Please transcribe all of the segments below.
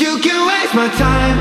You can waste my time.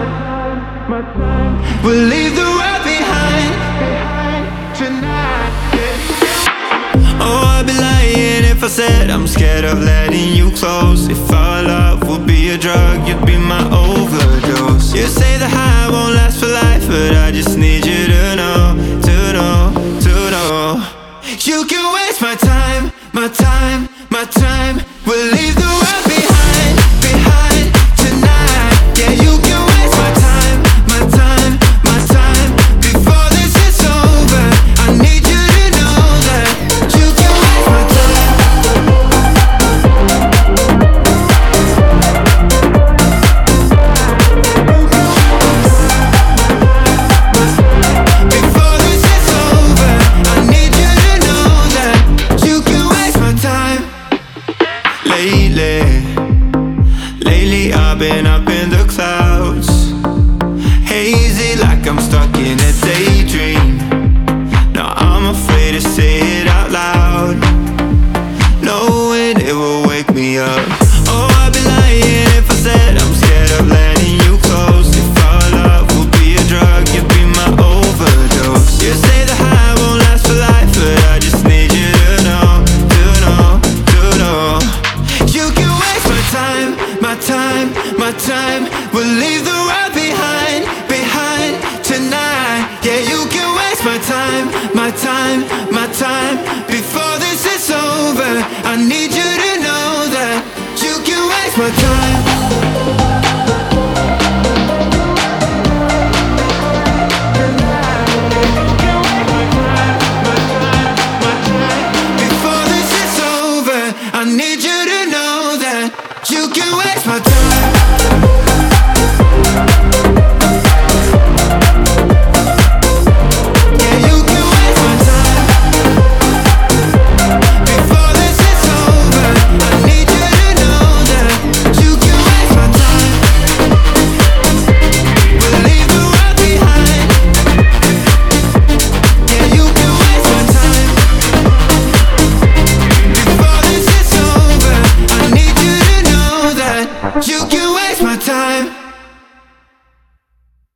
We'll leave the world behind tonight. Oh, I'd be lying if I said I'm scared of letting you close. If our love would be a drug, you'd be my overdose. You say the high won't last for life, but I just need you to know, to know, to know. You can waste my time, my time, my time. We'll leave the world behind tonight. Yeah, you can waste my time, my time, my time. Before this is over, I need you to know that you can waste my time. Before this is over, I need you to know that you can waste my time. Lately I've been up in the clouds, hazy like I'm stuck in a daydream. Now I'm afraid to say it out loud, knowing it will wake me up. Oh, I'd be lying if I said I'm scared of letting you close. If our love would be a drug, you'd be my overdose. You say the high won't last for life, but I just need you to know, to know, to know. You can waste my time, my time, my time. We'll leave the world behind tonight. Yeah, you can waste my time, my time, my time. Before this is over, I need you to know that you can waste my time.